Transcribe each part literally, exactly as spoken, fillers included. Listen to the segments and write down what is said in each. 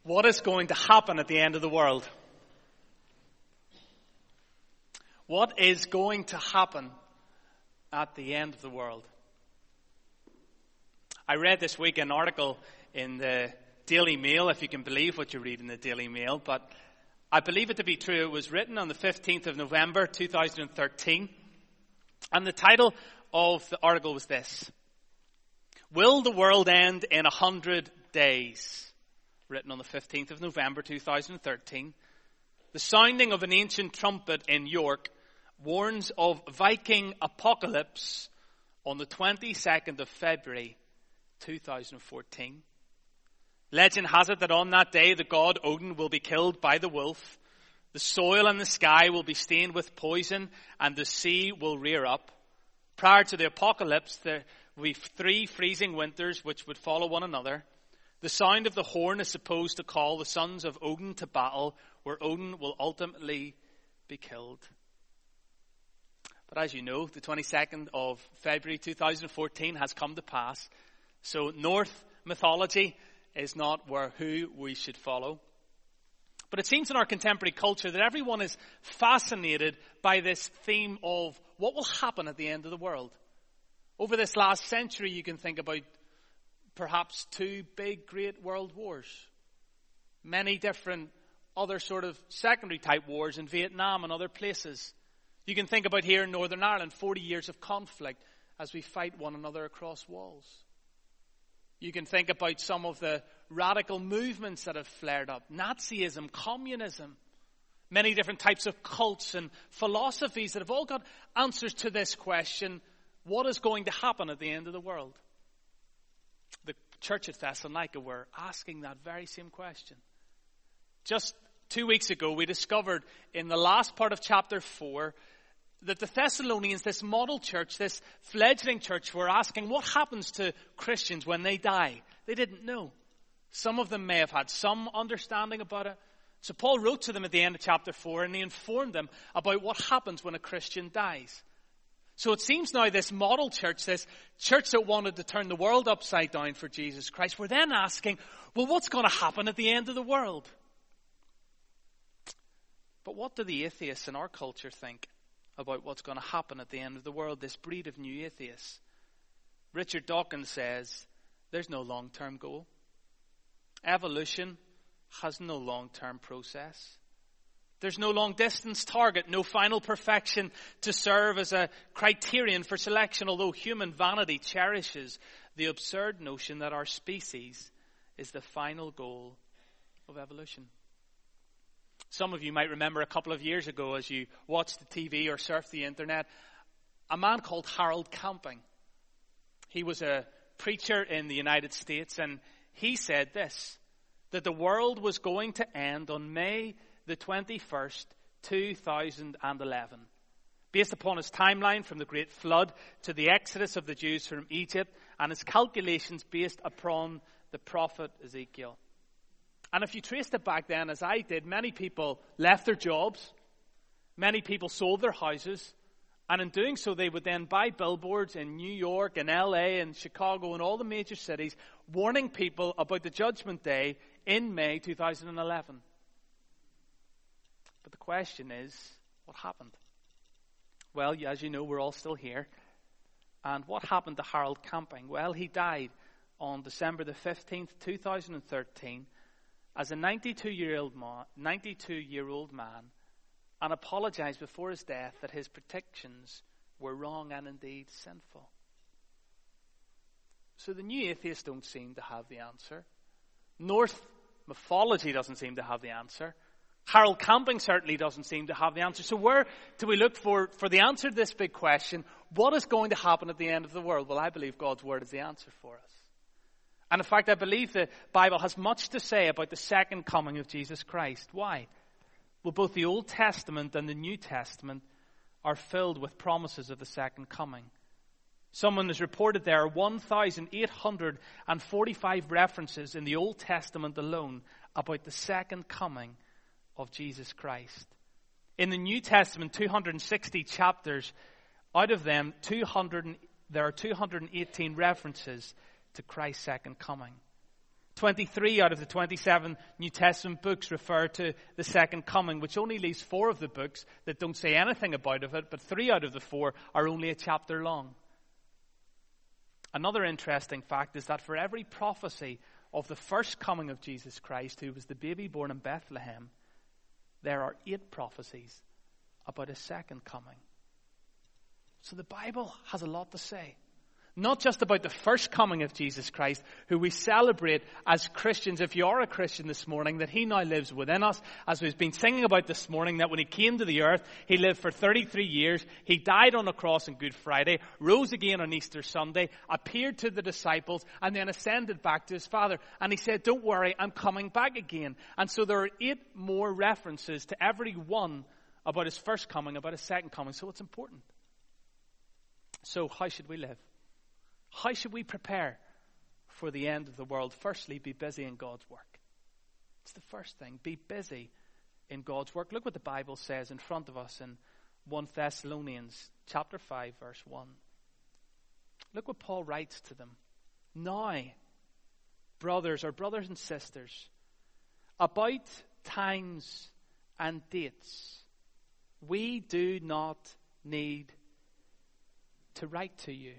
What is going to happen at the end of the world? What is going to happen at the end of the world? I read this week an article in the Daily Mail, if you can believe what you read in the Daily Mail, but I believe it to be true. It was written on the fifteenth of November, two thousand thirteen, and the title of the article was this: Will the world end in a hundred days? Written on the fifteenth of November, two thousand thirteen. The sounding of an ancient trumpet in York warns of Viking apocalypse on the twenty-second of February, two thousand fourteen. Legend has it that on that day the god Odin will be killed by the wolf, the soil and the sky will be stained with poison, and the sea will rear up. Prior to the apocalypse, there will be three freezing winters which would follow one another. The sound of the horn is supposed to call the sons of Odin to battle, where Odin will ultimately be killed. But as you know, the twenty-second of February two thousand fourteen has come to pass. So Norse mythology is not where who we should follow. But it seems in our contemporary culture that everyone is fascinated by this theme of what will happen at the end of the world. Over this last century, you can think about perhaps two big, great world wars. Many different other sort of secondary type wars in Vietnam and other places. You can think about here in Northern Ireland, forty years of conflict as we fight one another across walls. You can think about some of the radical movements that have flared up. Nazism, communism, many different types of cults and philosophies that have all got answers to this question: what is going to happen at the end of the world? The church at Thessalonica were asking that very same question. Just two weeks ago, we discovered in the last part of chapter four that the Thessalonians, this model church, this fledgling church, were asking what happens to Christians when they die. They didn't know. Some of them may have had some understanding about it. So Paul wrote to them at the end of chapter four, and he informed them about what happens when a Christian dies. So it seems now this model church, this church that wanted to turn the world upside down for Jesus Christ, we're then asking, well, what's going to happen at the end of the world? But what do the atheists in our culture think about what's going to happen at the end of the world, this breed of new atheists? Richard Dawkins says there's no long-term goal. Evolution has no long-term process. There's no long-distance target, no final perfection to serve as a criterion for selection, although human vanity cherishes the absurd notion that our species is the final goal of evolution. Some of you might remember a couple of years ago, as you watched the T V or surfed the internet, a man called Harold Camping. He was a preacher in the United States, and he said this, that the world was going to end on May the twenty-first, two thousand eleven. Based upon his timeline from the Great Flood to the exodus of the Jews from Egypt, and his calculations based upon the prophet Ezekiel. And if you traced it back then, as I did, many people left their jobs, many people sold their houses, and in doing so they would then buy billboards in New York and L A and Chicago and all the major cities, warning people about the judgment day in May two thousand eleven. But the question is, what happened? Well, as you know, we're all still here. And what happened to Harold Camping? Well, he died on December the fifteenth, two thousand thirteen, as a ninety-two-year-old man, ninety-two-year-old man, and apologized before his death that his predictions were wrong and indeed sinful. So the new atheists don't seem to have the answer. Norse mythology doesn't seem to have the answer. Harold Camping certainly doesn't seem to have the answer. So where do we look for, for the answer to this big question? What is going to happen at the end of the world? Well, I believe God's word is the answer for us. And in fact, I believe the Bible has much to say about the second coming of Jesus Christ. Why? Well, both the Old Testament and the New Testament are filled with promises of the second coming. Someone has reported there are one thousand eight hundred forty-five references in the Old Testament alone about the second coming of Jesus Christ. In the New Testament, two hundred sixty chapters, out of them, two hundred, there are two hundred eighteen references to Christ's second coming. twenty-three out of the twenty-seven New Testament books refer to the second coming, which only leaves four of the books that don't say anything about it, but three out of the four are only a chapter long. Another interesting fact is that for every prophecy of the first coming of Jesus Christ, who was the baby born in Bethlehem, there are eight prophecies about his second coming. So the Bible has a lot to say. Not just about the first coming of Jesus Christ, who we celebrate as Christians. If you are a Christian this morning, that he now lives within us, as we've been singing about this morning, that when he came to the earth, he lived for thirty-three years, he died on a cross on Good Friday, rose again on Easter Sunday, appeared to the disciples, and then ascended back to his Father. And he said, don't worry, I'm coming back again. And so there are eight more references to every one about his first coming, about his second coming. So it's important. So how should we live? How should we prepare for the end of the world? Firstly, be busy in God's work. It's the first thing. Be busy in God's work. Look what the Bible says in front of us in First Thessalonians chapter five, verse one. Look what Paul writes to them. Now, brothers or brothers and sisters, about times and dates, we do not need to write to you.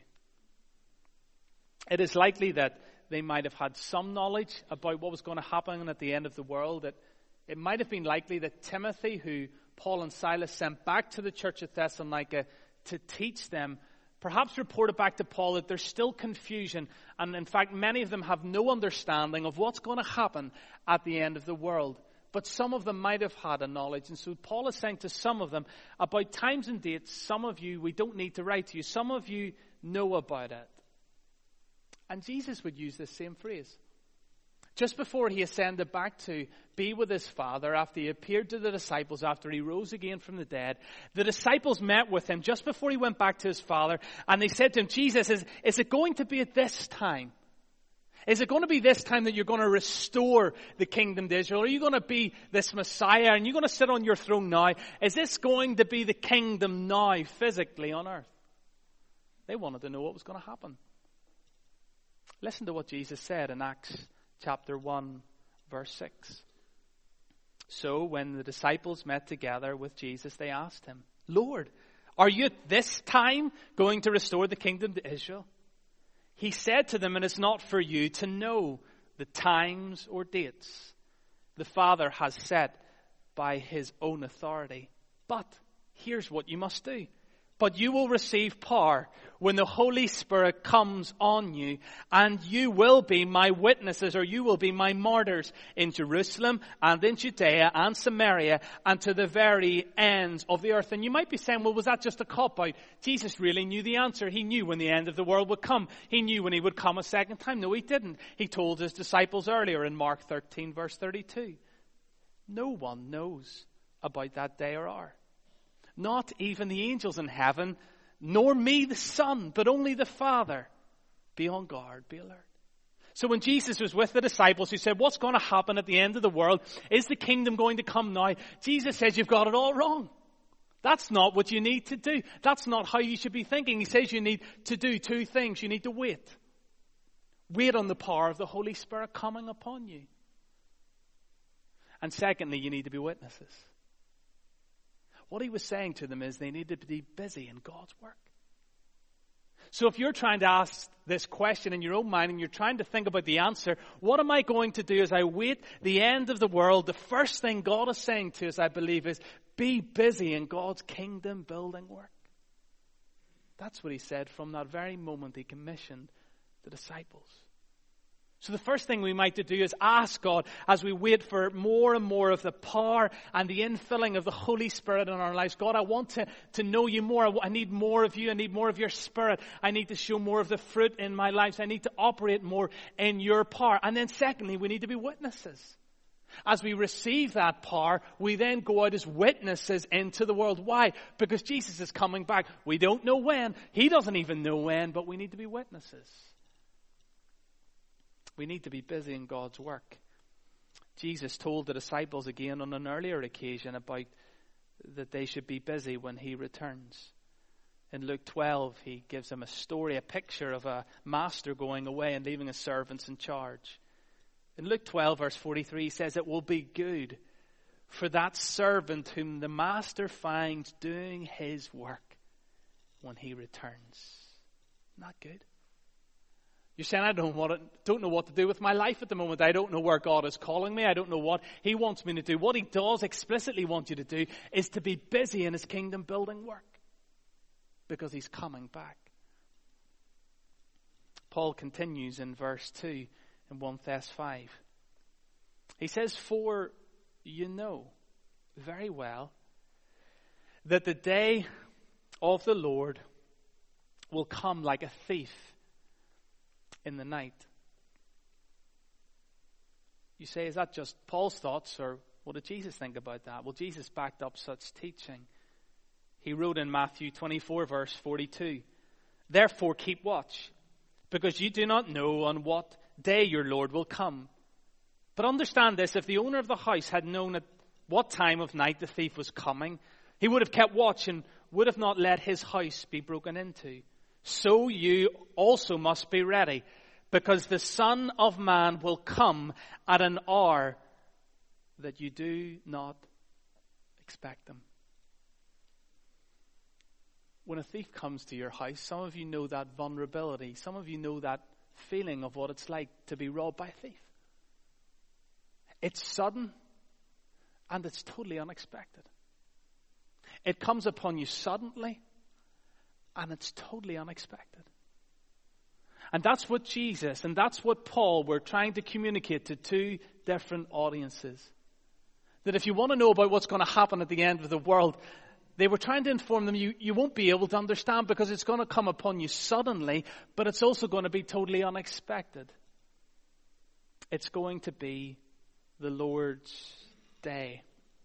It is likely that they might have had some knowledge about what was going to happen at the end of the world. That it might have been likely that Timothy, who Paul and Silas sent back to the church at Thessalonica to teach them, perhaps reported back to Paul that there's still confusion. And in fact, many of them have no understanding of what's going to happen at the end of the world. But some of them might have had a knowledge. And so Paul is saying to some of them, about times and dates, some of you, we don't need to write to you. Some of you know about it. And Jesus would use this same phrase. Just before he ascended back to be with his Father, after he appeared to the disciples, after he rose again from the dead, the disciples met with him just before he went back to his Father, and they said to him, Jesus, is, is it going to be at this time? Is it going to be this time that you're going to restore the kingdom to Israel? Are you going to be this Messiah and you're going to sit on your throne now? Is this going to be the kingdom now, physically on earth? They wanted to know what was going to happen. Listen to what Jesus said in Acts chapter one, verse six. So when the disciples met together with Jesus, they asked him, Lord, are you at this time going to restore the kingdom to Israel? He said to them, and it's not for you to know the times or dates the Father has set by his own authority. But here's what you must do. But you will receive power when the Holy Spirit comes on you, and you will be my witnesses, or you will be my martyrs in Jerusalem and in Judea and Samaria and to the very ends of the earth. And you might be saying, well, was that just a cop-out? Jesus really knew the answer. He knew when the end of the world would come. He knew when he would come a second time. No, he didn't. He told his disciples earlier in Mark thirteen, verse thirty-two. No one knows about that day or hour. Not even the angels in heaven, nor me the Son, but only the Father. Be on guard, be alert. So when Jesus was with the disciples who said, what's going to happen at the end of the world? Is the kingdom going to come now? Jesus says, you've got it all wrong. That's not what you need to do. That's not how you should be thinking. He says you need to do two things. You need to wait. Wait on the power of the Holy Spirit coming upon you. And secondly, you need to be witnesses. What he was saying to them is they needed to be busy in God's work. So if you're trying to ask this question in your own mind and you're trying to think about the answer, what am I going to do as I wait the end of the world? The first thing God is saying to us, I believe, is be busy in God's kingdom building work. That's what he said from that very moment he commissioned the disciples. So the first thing we might to do is ask God as we wait for more and more of the power and the infilling of the Holy Spirit in our lives. God, I want to, to know you more. I need more of you. I need more of your Spirit. I need to show more of the fruit in my life. I need to operate more in your power. And then secondly, we need to be witnesses. As we receive that power, we then go out as witnesses into the world. Why? Because Jesus is coming back. We don't know when. He doesn't even know when, but we need to be witnesses. We need to be busy in God's work. Jesus told the disciples again on an earlier occasion about that they should be busy when he returns. In Luke twelve, he gives them a story, a picture of a master going away and leaving his servants in charge. In Luke twelve, verse forty-three, he says, it will be good for that servant whom the master finds doing his work when he returns. Not good. You're saying, I don't, want it, don't know what to do with my life at the moment. I don't know where God is calling me. I don't know what he wants me to do. What he does explicitly want you to do is to be busy in his kingdom building work, because he's coming back. Paul continues in verse two in First Thessalonians five. He says, for you know very well that the day of the Lord will come like a thief in the night. You say, is that just Paul's thoughts, or what did Jesus think about that? Well, Jesus backed up such teaching. He wrote in Matthew twenty-four, verse forty-two, therefore keep watch, because you do not know on what day your Lord will come. But understand this, if the owner of the house had known at what time of night the thief was coming, he would have kept watch and would have not let his house be broken into. So you also must be ready, because the Son of Man will come at an hour that you do not expect him. When a thief comes to your house, some of you know that vulnerability. Some of you know that feeling of what it's like to be robbed by a thief. It's sudden and it's totally unexpected. It comes upon you suddenly and it's totally unexpected. And that's what Jesus and that's what Paul were trying to communicate to two different audiences. That if you want to know about what's going to happen at the end of the world, they were trying to inform them you, you won't be able to understand, because it's going to come upon you suddenly, but it's also going to be totally unexpected. It's going to be the Lord's day.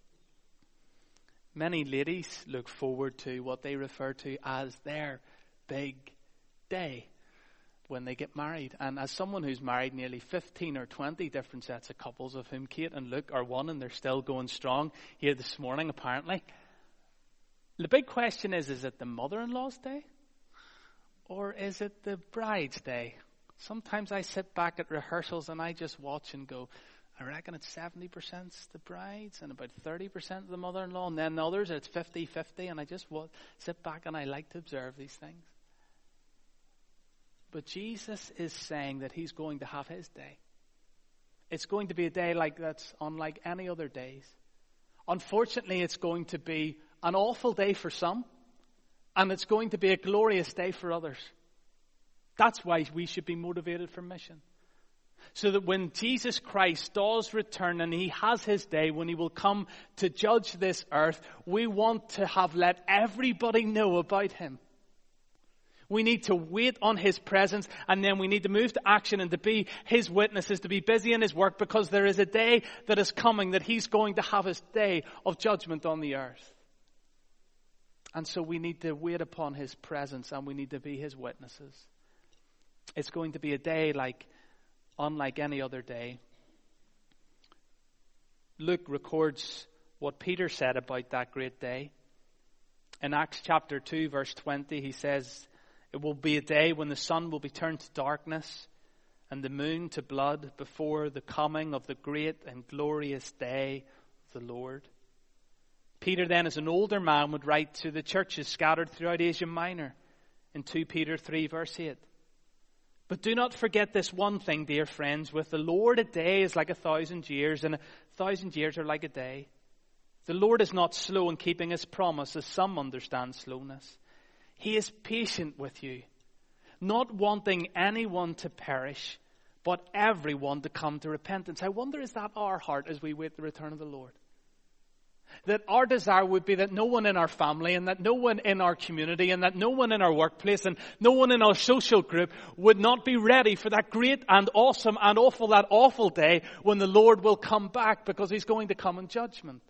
Many ladies look forward to what they refer to as their big day when they get married. And as someone who's married nearly fifteen or twenty different sets of couples, of whom Kate and Luke are one, and they're still going strong here this morning apparently, the big question is, is it the mother-in-law's day or is it the bride's day? Sometimes I sit back at rehearsals and I just watch and go, I reckon it's seventy percent the brides and about thirty percent the mother-in-law, and then others it's fifty-fifty, and I just w- sit back and I like to observe these things. But Jesus is saying that he's going to have his day. It's going to be a day like that's unlike any other days. Unfortunately, it's going to be an awful day for some, and it's going to be a glorious day for others. That's why we should be motivated for mission. So that when Jesus Christ does return and he has his day, when he will come to judge this earth, we want to have let everybody know about him. We need to wait on his presence, and then we need to move to action and to be his witnesses, to be busy in his work, because there is a day that is coming that he's going to have his day of judgment on the earth. And so we need to wait upon his presence, and we need to be his witnesses. It's going to be a day like unlike any other day. Luke records what Peter said about that great day. In Acts chapter two, verse twenty, he says, it will be a day when the sun will be turned to darkness and the moon to blood before the coming of the great and glorious day of the Lord. Peter then, as an older man, would write to the churches scattered throughout Asia Minor in Second Peter three, verse eight. But do not forget this one thing, dear friends. With the Lord, a day is like a thousand years, and a thousand years are like a day. The Lord is not slow in keeping his promise, as some understand slowness. He is patient with you, not wanting anyone to perish, but everyone to come to repentance. I wonder, is that our heart as we wait the return of the Lord? That our desire would be that no one in our family, and that no one in our community, and that no one in our workplace, and no one in our social group would not be ready for that great and awesome and awful, that awful day when the Lord will come back, because he's going to come in judgment.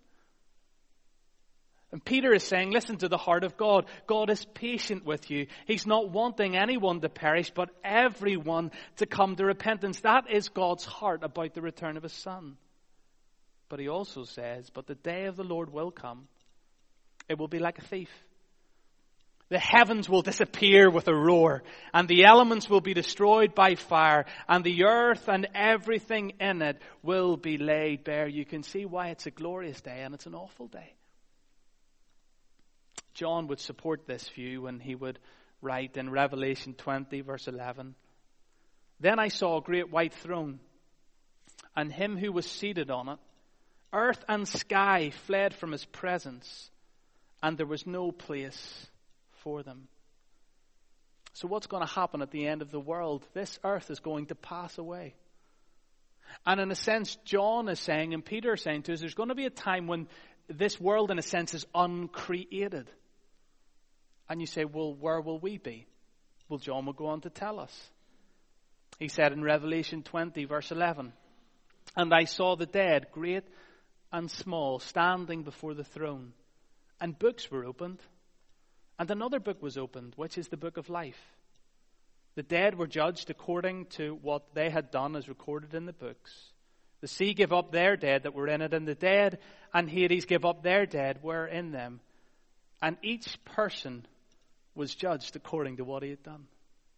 And Peter is saying, listen to the heart of God. God is patient with you. He's not wanting anyone to perish, but everyone to come to repentance. That is God's heart about the return of his Son. But he also says, but the day of the Lord will come. It will be like a thief. The heavens will disappear with a roar, and the elements will be destroyed by fire, and the earth and everything in it will be laid bare. You can see why it's a glorious day and it's an awful day. John would support this view when he would write in Revelation twenty, verse eleven, "Then I saw a great white throne, and him who was seated on it. Earth and sky fled from his presence, and there was no place for them." So what's going to happen at the end of the world? This earth is going to pass away. And in a sense, John is saying, and Peter is saying to us, there's going to be a time when this world, in a sense, is uncreated. And you say, well, where will we be? Well, John will go on to tell us. He said in Revelation twenty, verse eleven, "And I saw the dead, great and small, standing before the throne. And books were opened. And another book was opened, which is the book of life. The dead were judged according to what they had done as recorded in the books. The sea gave up their dead that were in it, and the dead and Hades gave up their dead were in them. And each person was judged according to what he had done."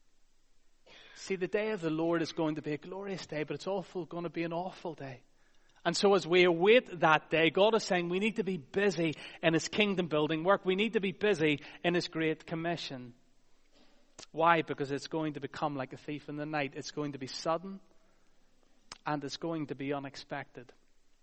See, the day of the Lord is going to be a glorious day, but it's also going to be an awful day. And so as we await that day, God is saying we need to be busy in His kingdom building work. We need to be busy in His great commission. Why? Because it's going to become like a thief in the night. It's going to be sudden, and it's going to be unexpected.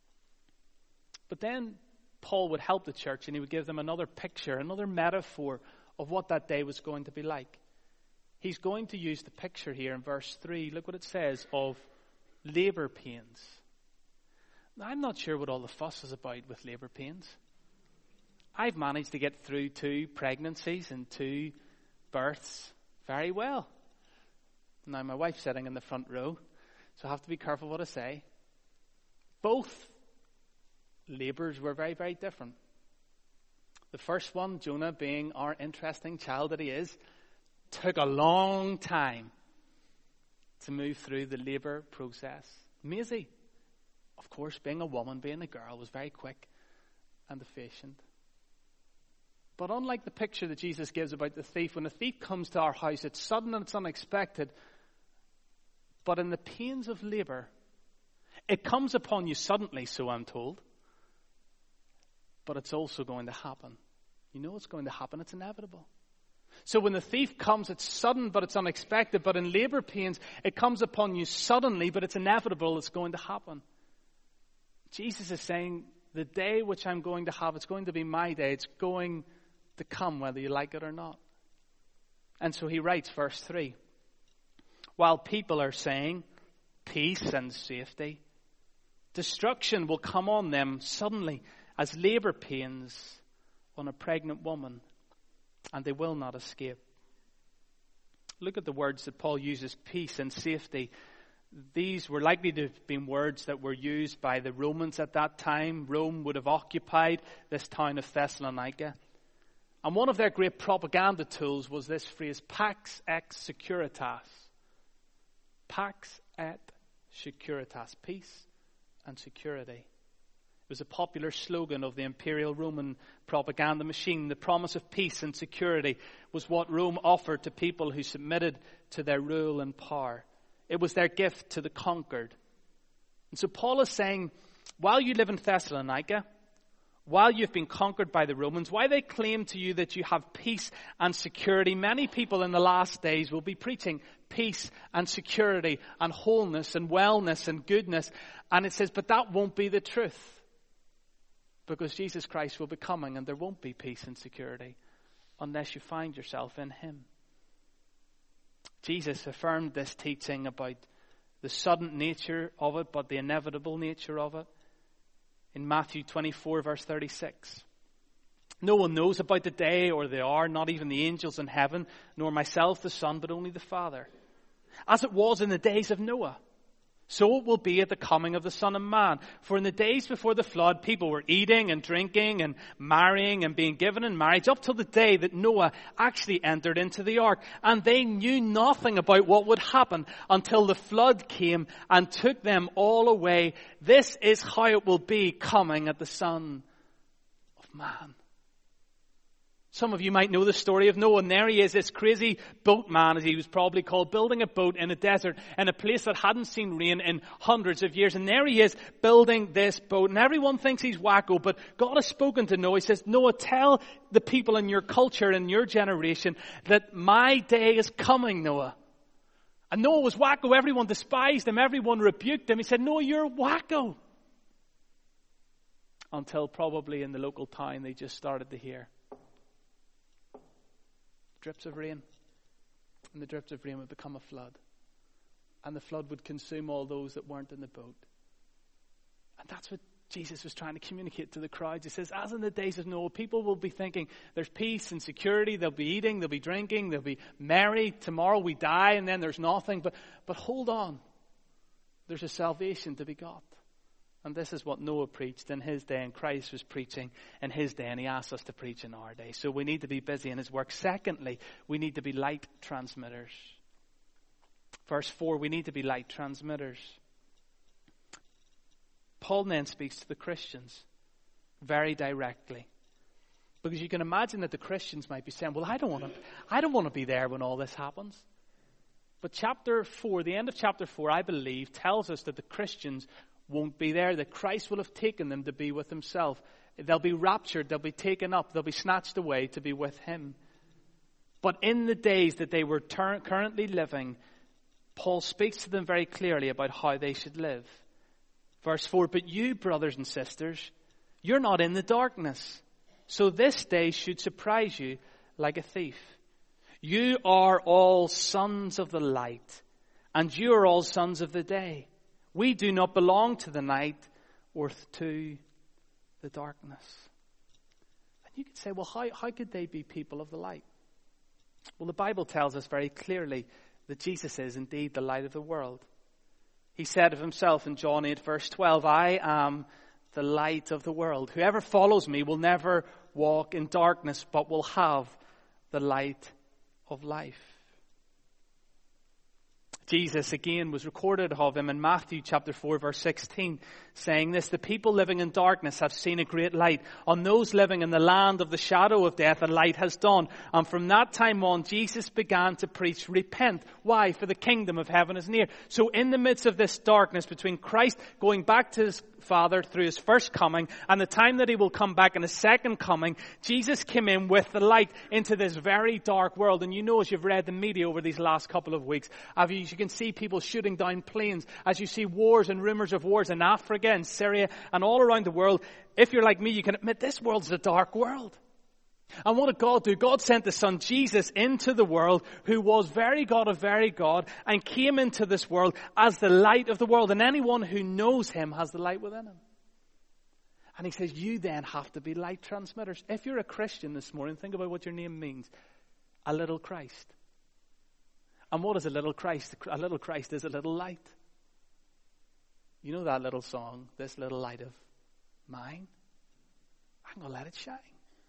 But then Paul would help the church, and he would give them another picture, another metaphor of what that day was going to be like. He's going to use the picture here in verse three. Look what it says, of labor pains. Now, I'm not sure what all the fuss is about with labor pains. I've managed to get through two pregnancies and two births very well. Now, my wife's sitting in the front row, so I have to be careful what I say. Both labors were very, very different. The first one, Jonah, being our interesting child that he is, took a long time to move through the labor process. Maisie, of course, being a woman, being a girl, was very quick and efficient. But unlike the picture that Jesus gives about the thief, when a thief comes to our house, it's sudden and it's unexpected. But in the pains of labor, it comes upon you suddenly, so I'm told. But it's also going to happen. You know it's going to happen. It's inevitable. So when the thief comes, it's sudden, but it's unexpected. But in labor pains, it comes upon you suddenly, but it's inevitable. It's going to happen. Jesus is saying, the day which I'm going to have, it's going to be my day. It's going to come, whether you like it or not. And so he writes, verse three, "While people are saying peace and safety, destruction will come on them suddenly as labor pains on a pregnant woman, and they will not escape." Look at the words that Paul uses, peace and safety. These were likely to have been words that were used by the Romans at that time. Rome would have occupied this town of Thessalonica. And one of their great propaganda tools was this phrase, Pax et Securitas. Pax et Securitas, peace and security. It was a popular slogan of the imperial Roman propaganda machine. The promise of peace and security was what Rome offered to people who submitted to their rule and power. It was their gift to the conquered. And so Paul is saying, while you live in Thessalonica, while you've been conquered by the Romans, while they claim to you that you have peace and security, many people in the last days will be preaching peace and security and wholeness and wellness and goodness. And it says, but that won't be the truth. Because Jesus Christ will be coming and there won't be peace and security unless you find yourself in Him. Jesus affirmed this teaching about the sudden nature of it, but the inevitable nature of it, in Matthew twenty-four, verse thirty-six. "No one knows about the day or the hour, not even the angels in heaven, nor myself the Son, but only the Father. As it was in the days of Noah, so it will be at the coming of the Son of Man. For in the days before the flood, people were eating and drinking and marrying and being given in marriage up till the day that Noah actually entered into the ark. And they knew nothing about what would happen until the flood came and took them all away. This is how it will be coming at the Son of Man." Some of you might know the story of Noah, and there he is, this crazy boatman, as he was probably called, building a boat in a desert, in a place that hadn't seen rain in hundreds of years. And there he is, building this boat, and everyone thinks he's wacko, but God has spoken to Noah. He says, Noah, tell the people in your culture, in your generation, that my day is coming, Noah. And Noah was wacko. Everyone despised him. Everyone rebuked him. He said, Noah, you're wacko. Until probably in the local town, they just started to hear drips of rain, and the drips of rain would become a flood, and the flood would consume all those that weren't in the boat. And that's what Jesus was trying to communicate to the crowds. He says, as in the days of Noah, people will be thinking there's peace and security, they'll be eating, they'll be drinking, they'll be merry, tomorrow we die and then there's nothing. But but hold on, there's a salvation to be got. And this is what Noah preached in his day, and Christ was preaching in his day, and he asks us to preach in our day. So we need to be busy in his work. Secondly, we need to be light transmitters. Verse four, we need to be light transmitters. Paul then speaks to the Christians very directly. Because you can imagine that the Christians might be saying, well, I don't want to, I don't want to be there when all this happens. But chapter four, the end of chapter four, I believe, tells us that the Christians won't be there, that Christ will have taken them to be with himself. They'll be raptured, they'll be taken up, they'll be snatched away to be with him. But in the days that they were ter- currently living, Paul speaks to them very clearly about how they should live. Verse four, but you, brothers and sisters, you're not in the darkness, so this day should surprise you like a thief. You are all sons of the light, and you are all sons of the day. We do not belong to the night or to the darkness. And you could say, well, how, how could they be people of the light? Well, the Bible tells us very clearly that Jesus is indeed the light of the world. He said of himself in John eight, verse twelve, I am the light of the world. Whoever follows me will never walk in darkness, but will have the light of life. Jesus again was recorded of him in Matthew chapter four verse sixteen, saying this, the people living in darkness have seen a great light. On those living in the land of the shadow of death, a light has dawned. And from that time on, Jesus began to preach, repent. Why? For the kingdom of heaven is near. So in the midst of this darkness between Christ going back to his Father through his first coming and the time that he will come back in his second coming, Jesus came in with the light into this very dark world. And you know, as you've read the media over these last couple of weeks, as you can see people shooting down planes, as you see wars and rumors of wars in Africa and Syria and all around the world, if you're like me, you can admit this world's a dark world. And what did God do? God sent the Son Jesus into the world, who was very God of very God, and came into this world as the light of the world. And anyone who knows him has the light within him. And he says, you then have to be light transmitters. If you're a Christian this morning, think about what your name means. A little Christ. And what is a little Christ? A little Christ is a little light. You know that little song, this little light of mine? I'm going to let it shine.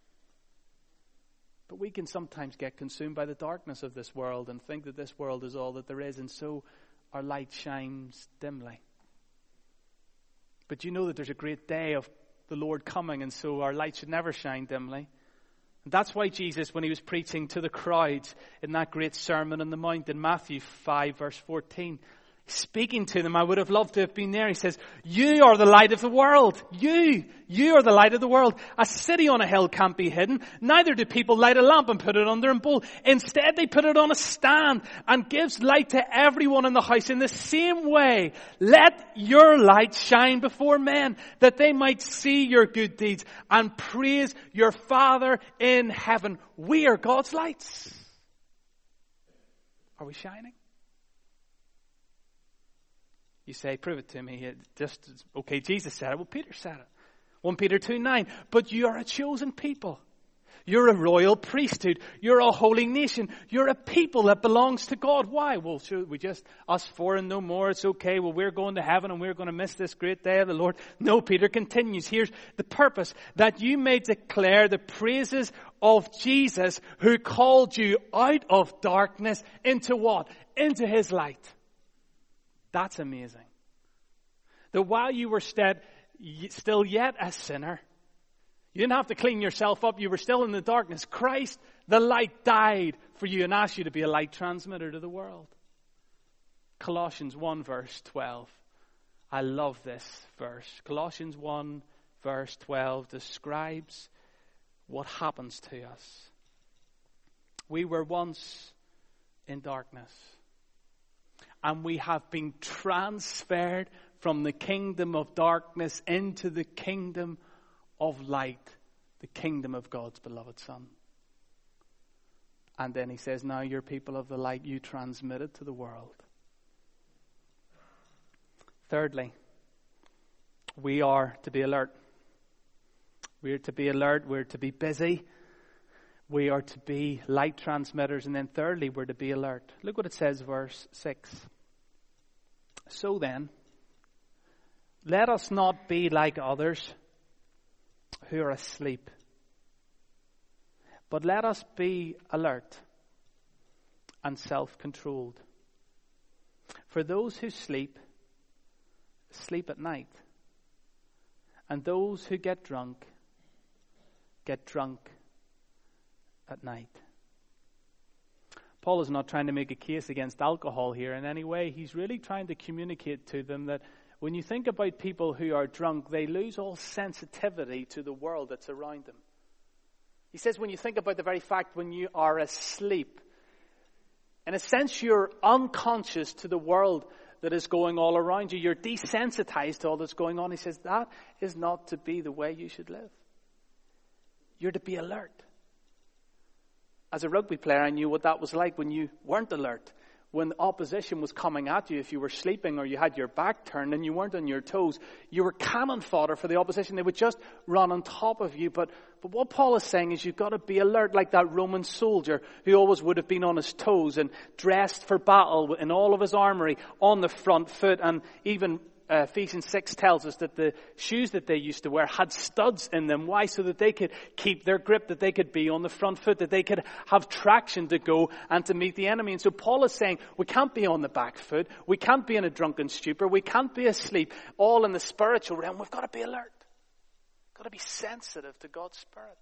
But we can sometimes get consumed by the darkness of this world and think that this world is all that there is, and so our light shines dimly. But you know that there's a great day of the Lord coming, and so our light should never shine dimly. And that's why Jesus, when he was preaching to the crowds in that great Sermon on the Mount in Matthew five verse fourteen, speaking to them, I would have loved to have been there. He says, you are the light of the world. You, you are the light of the world. A city on a hill can't be hidden. Neither do people light a lamp and put it under a bowl. Instead, they put it on a stand and gives light to everyone in the house. In the same way, let your light shine before men, that they might see your good deeds and praise your Father in heaven. We are God's lights. Are we shining? You say, prove it to me. It just, okay, Jesus said it. Well, Peter said it. First Peter two nine. But you are a chosen people. You're a royal priesthood. You're a holy nation. You're a people that belongs to God. Why? Well, sure, we just, us four and no more. It's okay. Well, we're going to heaven and we're going to miss this great day of the Lord. No, Peter continues. Here's the purpose. That you may declare the praises of Jesus, who called you out of darkness into what? Into his light. That's amazing. That while you were still yet a sinner, You didn't have to clean yourself up. You were still in the darkness. Christ, the light, died for you and asked you to be a light transmitter to the world. Colossians one verse twelve. I love this verse. Colossians one verse twelve describes what happens to us. We were once in darkness, and we have been transferred from the kingdom of darkness into the kingdom of light, the kingdom of God's beloved Son. And then he says, now you're people of the light, you transmit it to the world. Thirdly, we are to be alert. We are to be alert. We're to be busy. We are to be light transmitters. And then thirdly, we're to be alert. Look what it says, verse six. So then, let us not be like others who are asleep, but let us be alert and self-controlled. For those who sleep, sleep at night. And those who get drunk, get drunk at night. Paul is not trying to make a case against alcohol here in any way. He's really trying to communicate to them that when you think about people who are drunk, they lose all sensitivity to the world that's around them. He says when you think about the very fact when you are asleep, in a sense you're unconscious to the world that is going all around you. You're desensitized to all that's going on. He says that is not to be the way you should live. You're to be alert. As a rugby player, I knew what that was like when you weren't alert. When opposition was coming at you, if you were sleeping or you had your back turned and you weren't on your toes, you were cannon fodder for the opposition. They would just run on top of you. But, but what Paul is saying is you've got to be alert like that Roman soldier who always would have been on his toes and dressed for battle in all of his armory on the front foot. And even Uh, Ephesians six tells us that the shoes that they used to wear had studs in them. Why? So that they could keep their grip, that they could be on the front foot, that they could have traction to go and to meet the enemy. And so Paul is saying we can't be on the back foot. We can't be in a drunken stupor. We can't be asleep, all in the spiritual realm. We've got to be alert. We've got to be sensitive to God's Spirit.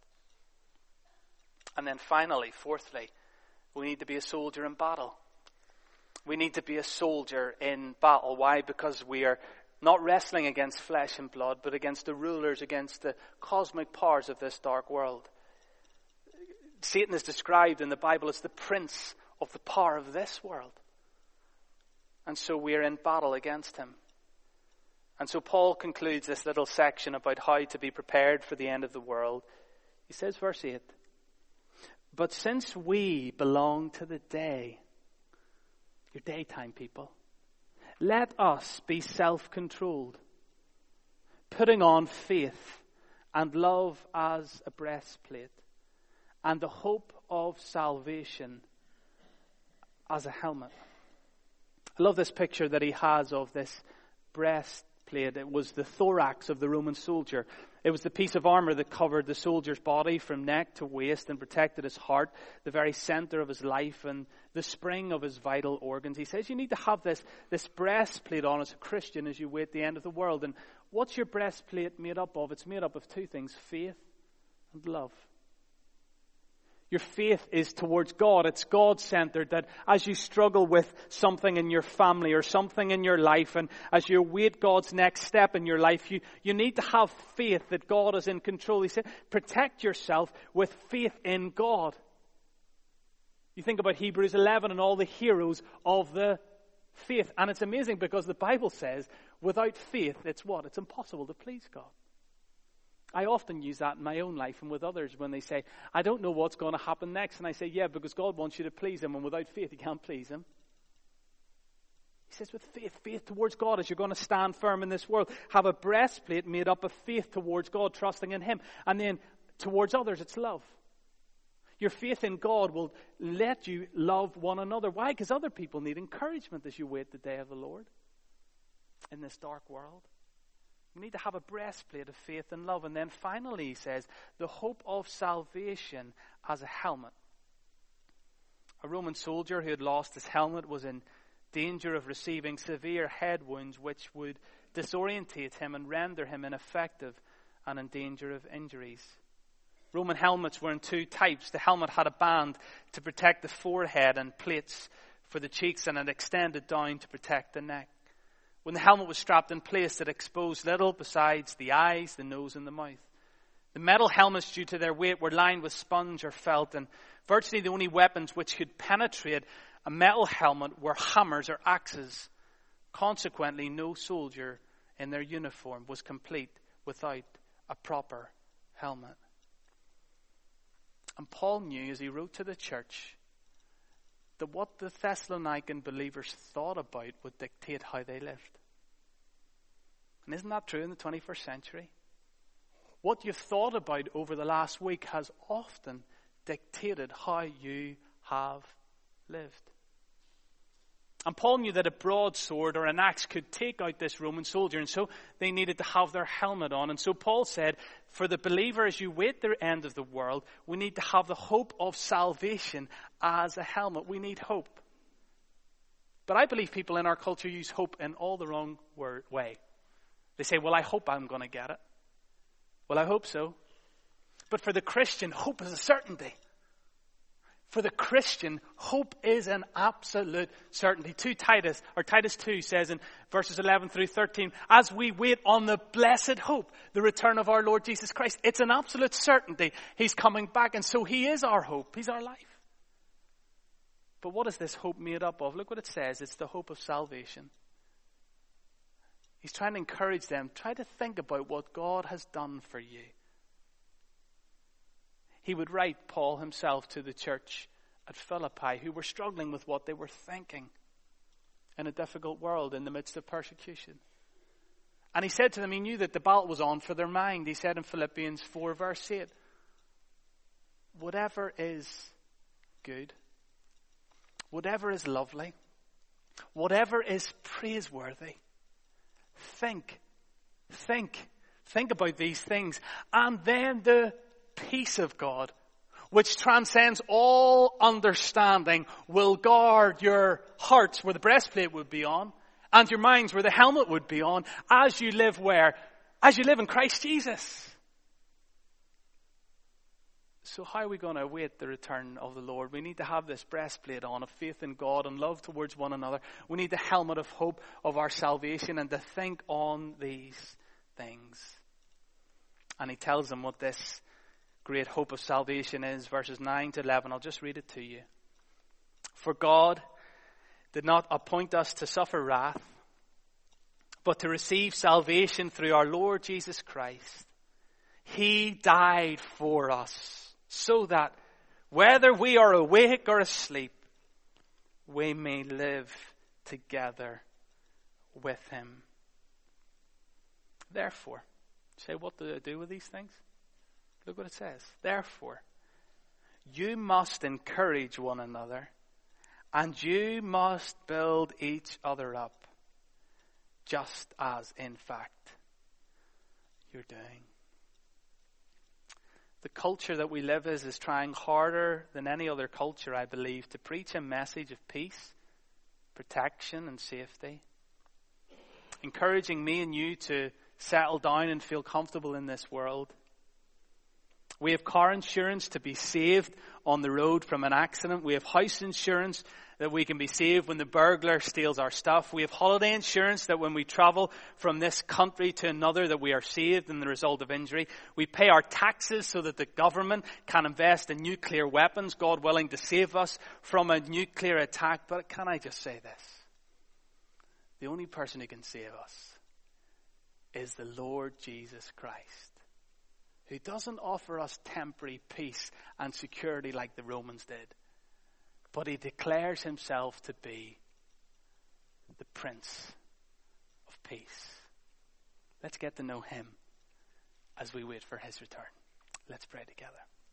And then finally, fourthly, we need to be a soldier in battle. We need to be a soldier in battle. Why? Because we are not wrestling against flesh and blood, but against the rulers, against the cosmic powers of this dark world. Satan is described in the Bible as the prince of the power of this world. And so we are in battle against him. And so Paul concludes this little section about how to be prepared for the end of the world. He says, verse eight, but since we belong to the day, your daytime people, let us be self-controlled, putting on faith and love as a breastplate, and the hope of salvation as a helmet. I love this picture that he has of this breastplate. It was the thorax of the Roman soldier. It was the piece of armor that covered the soldier's body from neck to waist and protected his heart, the very center of his life and the spring of his vital organs. He says you need to have this, this breastplate on as a Christian as you wait the end of the world. And what's your breastplate made up of? It's made up of two things, faith and love. Your faith is towards God. It's God-centered, that as you struggle with something in your family or something in your life, and as you await God's next step in your life, you, you need to have faith that God is in control. He said, protect yourself with faith in God. You think about Hebrews eleven and all the heroes of the faith. And it's amazing because the Bible says, without faith, it's what? It's impossible to please God. I often use that in my own life and with others when they say, I don't know what's going to happen next. And I say, yeah, because God wants you to please him, and without faith you can't please him. He says with faith, faith towards God as you're going to stand firm in this world. Have a breastplate made up of faith towards God, trusting in him. And then towards others, it's love. Your faith in God will let you love one another. Why? Because other people need encouragement as you wait the day of the Lord in this dark world. You need to have a breastplate of faith and love. And then finally, he says, the hope of salvation as a helmet. A Roman soldier who had lost his helmet was in danger of receiving severe head wounds which would disorientate him and render him ineffective and in danger of injuries. Roman helmets were in two types. The helmet had a band to protect the forehead and plates for the cheeks, and it extended down to protect the neck. When the helmet was strapped in place, it exposed little besides the eyes, the nose, and the mouth. The metal helmets, due to their weight, were lined with sponge or felt, and virtually the only weapons which could penetrate a metal helmet were hammers or axes. Consequently, no soldier in their uniform was complete without a proper helmet. And Paul knew as he wrote to the church that what the Thessalonican believers thought about would dictate how they lived. And isn't that true in the twenty-first century? What you've thought about over the last week has often dictated how you have lived. And Paul knew that a broadsword or an axe could take out this Roman soldier, and so they needed to have their helmet on. And so Paul said, for the believer, as you wait the end of the world, we need to have the hope of salvation as a helmet. We need hope. But I believe people in our culture use hope in all the wrong word, way. They say, well, I hope I'm going to get it. Well, I hope so. But for the Christian, hope is a certainty. For the Christian, hope is an absolute certainty. two Titus, or Titus two says in verses eleven through thirteen, as we wait on the blessed hope, the return of our Lord Jesus Christ, it's an absolute certainty. He's coming back, and so he is our hope. He's our life. But what is this hope made up of? Look what it says. It's the hope of salvation. He's trying to encourage them. Try to think about what God has done for you. He would write, Paul himself, to the church at Philippi, who were struggling with what they were thinking in a difficult world in the midst of persecution. And he said to them, he knew that the battle was on for their mind. He said in Philippians four, verse eight, whatever is good, whatever is lovely, whatever is praiseworthy, think, think, think about these things. And then the peace of God, which transcends all understanding, will guard your hearts where the breastplate would be on, and your minds where the helmet would be on, as you live where? As you live in Christ Jesus. So how are we going to await the return of the Lord? We need to have this breastplate on of faith in God and love towards one another. We need the helmet of hope of our salvation, and to think on these things. And he tells them what this great hope of salvation is, verses nine to eleven. I'll just read it to you. For God did not appoint us to suffer wrath, but to receive salvation through our Lord Jesus Christ. He died for us, so that whether we are awake or asleep, we may live together with him. Therefore, say, what do I do with these things? Look what it says. Therefore, you must encourage one another, and you must build each other up, just as, in fact, you're doing. The culture that we live in is trying harder than any other culture, I believe, to preach a message of peace, protection, and safety. Encouraging me and you to settle down and feel comfortable in this world. We have car insurance to be saved on the road from an accident. We have house insurance that we can be saved when the burglar steals our stuff. We have holiday insurance that when we travel from this country to another that we are saved in the result of injury. We pay our taxes so that the government can invest in nuclear weapons, God willing, to save us from a nuclear attack. But can I just say this? The only person who can save us is the Lord Jesus Christ, who doesn't offer us temporary peace and security like the Romans did, but he declares himself to be the Prince of Peace. Let's get to know him as we wait for his return. Let's pray together.